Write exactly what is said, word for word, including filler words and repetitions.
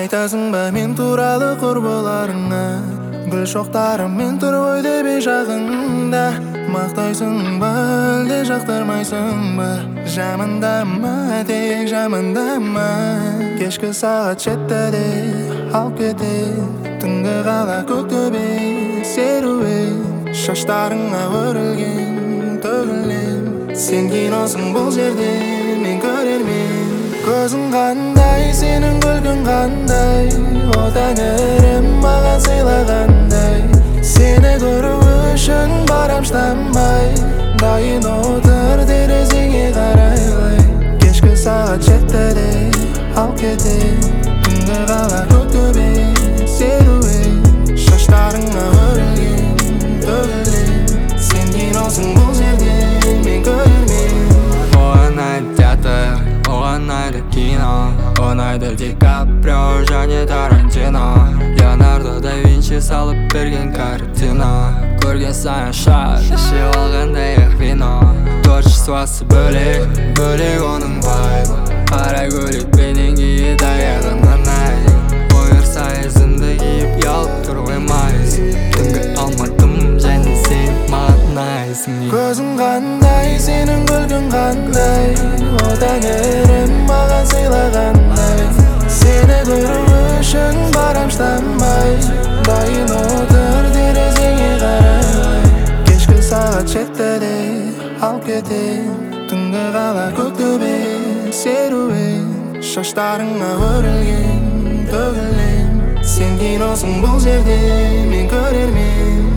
Айтасың ба мен туралы құрбыларыңа, гүл шоқтарым мен тұр ғой деп жағыңда. Мақтайсың ба әлде жақтырмайсың ба, жамандама тек жамандама. Кешкі сағат жетті де алып кетеді, түнгі қала көктөбе серуен. Шаштарыңа өрілген төгілген, сен киносың бұл жерде мен көрермен. Көзің қандай, сенің күлкің қандай, о тәңірім маған сыйлағандай. Сені көру үшін барам шыдамай, дайын отыр терезеңе қарайлай. Кешкі сағат жетті де алып кетеді, түнгі қала көктөбе серуен. Шаштарыңа өрілген төгілген, сен киносың бұл жерде мен көрермен. Оған ұнайды театр, оған ұнайды кино, ұнайды Ди Каприо және Тарантино. Леонардо да Винчи салып берген картина, көрген сайын шар ішіп алғандай ақ вино. Творчествосы бөлек, бөлек оның вайбы, қара көйлекпенен киіп аяғына найк. Бұйырса ізімді киіп ұялып тұр қоймайсың, түнгі алматым және сен маған ұнайсың. Көзің қандай, сенің күлкің қандай, о тәңірім маған сыйлағандай. Сені көру үшін барам шыдамай, дайын отыр терезеңе қарайлай. Кешкі сағат жетті де алып кетеді, түнгі қала көктөбе серуен. Шаштарыңа өрілген төгілген, сен киносың бұл жерде мен көрермен.